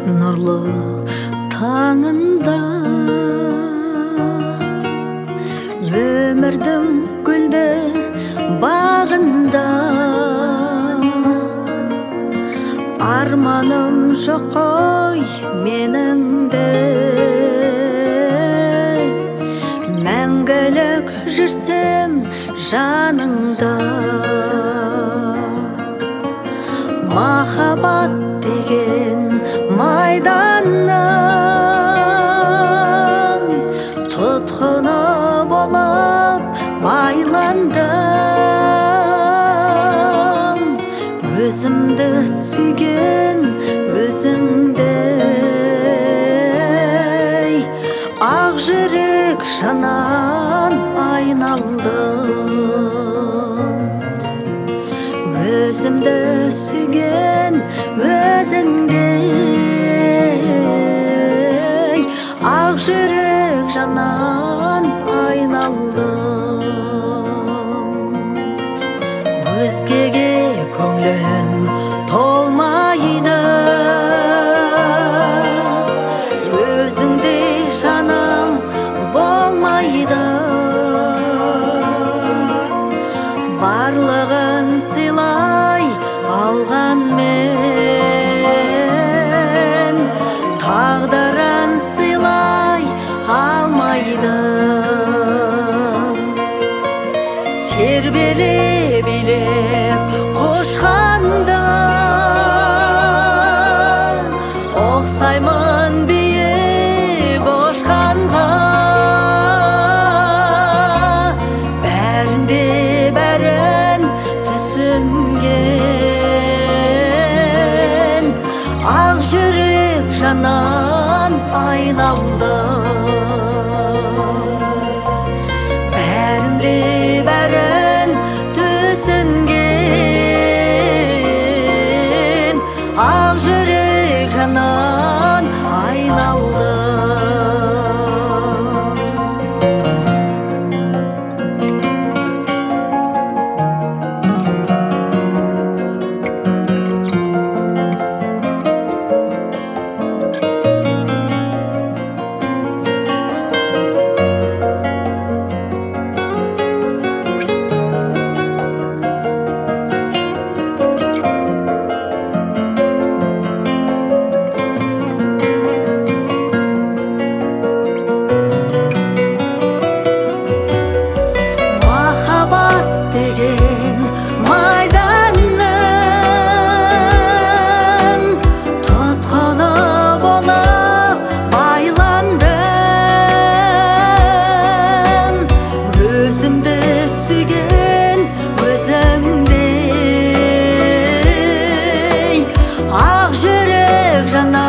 нұрлы таңында өмірдің гүлді бағында арманым жоқ қой менің де мәңгілік жүрсем жаныңда махаббат деген майданның тұтқыны болып байландым өзімді сүйген өзіңдей ақ жүрек жанан айналдым өзімді сүйген өзіңдей ақ жүрек жанан айналдым өзгеге көңлім толмайды өзіңдей жаным болмайды барлығын сыйлай алғанмен тағдырын сыйлай алмайды тербеле билеп құшқанда ұқсаймын биік ұшқанға бәрінде бәрін түсінген ақ жүрек жанан айналдым бәрінде бәрін түсінген ақ жүрек жанан айналдым деген майданның тұтқыны болып байландым өзімді сүйген өзіңдей ақ жүрек жанан